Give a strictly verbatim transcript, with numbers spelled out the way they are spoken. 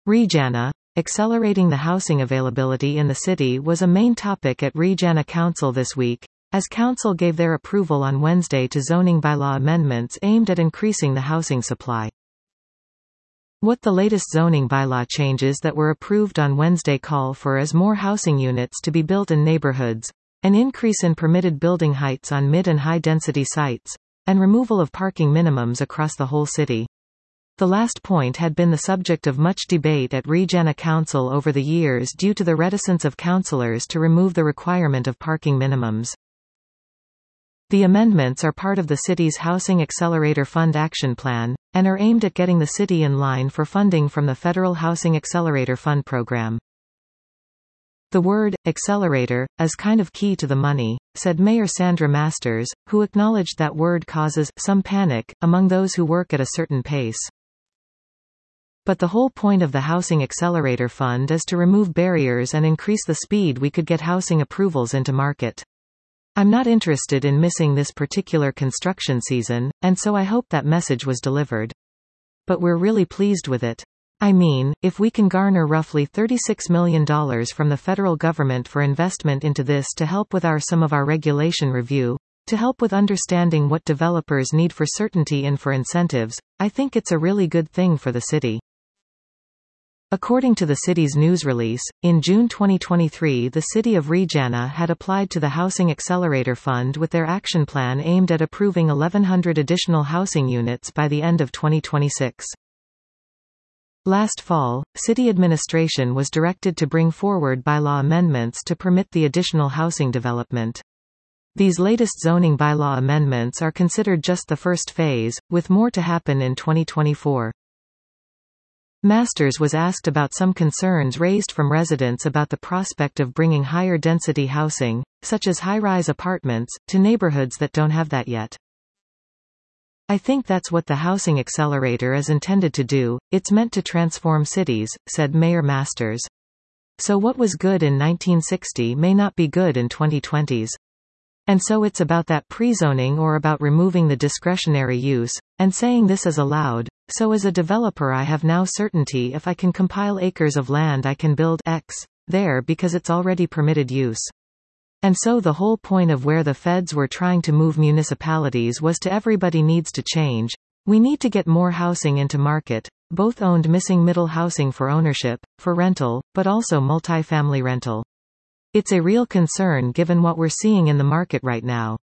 Regana. Accelerating the housing availability in the city was a main topic at Regana Council this week, as Council gave their approval on Wednesday to zoning bylaw amendments aimed at increasing the housing supply. What the latest zoning bylaw changes that were approved on Wednesday call for is more housing units to be built in neighborhoods, an increase in permitted building heights on mid- and high-density sites, and removal of parking minimums across the whole city. The last point had been the subject of much debate at Regana Council over the years due to the reticence of councillors to remove the requirement of parking minimums. The amendments are part of the city's Housing Accelerator Fund action plan, and are aimed at getting the city in line for funding from the Federal Housing Accelerator Fund program. The word, accelerator, is kind of key to the money, said Mayor Sandra Masters, who acknowledged that word causes some panic among those who work at a certain pace. But the whole point of the Housing Accelerator Fund is to remove barriers and increase the speed we could get housing approvals into market. I'm not interested in missing this particular construction season, and so I hope that message was delivered. But we're really pleased with it. I mean, if we can garner roughly thirty-six million dollars from the federal government for investment into this to help with our some of our regulation review, to help with understanding what developers need for certainty and for incentives, I think it's a really good thing for the city. According to the city's news release, in June twenty twenty-three the city of Regana had applied to the Housing Accelerator Fund with their action plan aimed at approving eleven hundred additional housing units by the end of twenty twenty-six. Last fall, city administration was directed to bring forward bylaw amendments to permit the additional housing development. These latest zoning bylaw amendments are considered just the first phase, with more to happen in twenty twenty-four. Masters was asked about some concerns raised from residents about the prospect of bringing higher density housing, such as high-rise apartments, to neighborhoods that don't have that yet. I think that's what the Housing Accelerator is intended to do, it's meant to transform cities, said Mayor Masters. So what was good in nineteen sixty may not be good in twenty twenties. And so it's about that pre-zoning or about removing the discretionary use, and saying this is allowed, so as a developer I have now certainty if I can compile acres of land I can build X there because it's already permitted use. And so the whole point of where the feds were trying to move municipalities was to everybody needs to change. We need to get more housing into market, both owned missing middle housing for ownership, for rental, but also multifamily rental. It's a real concern given what we're seeing in the market right now.